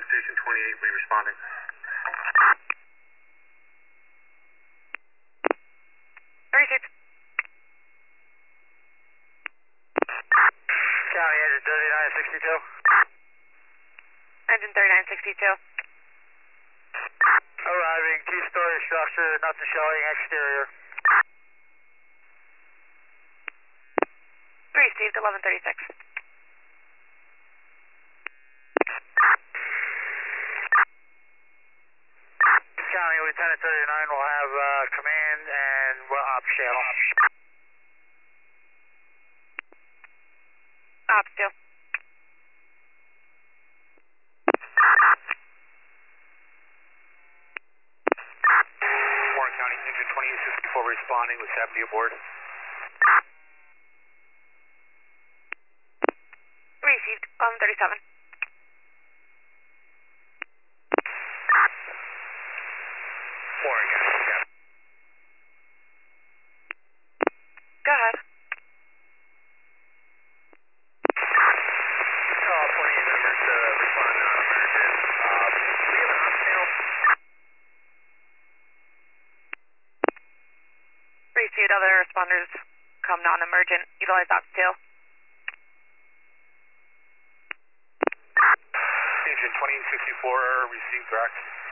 Station 28, re-responding. Received. County engine 3962. Engine 3962. Arriving, two-story structure, nothing showing exterior. Received 1136. County Lieutenant 39 will have command and ops channel. Ops 2. Warren County engine 2864 responding with 70 aboard. Received 1137. Warren County. Go ahead. Call 28 members responding on emergent. We have an ops channel. Received other responders come non-emergent. Utilize ops 2. Engine 2864 received direct.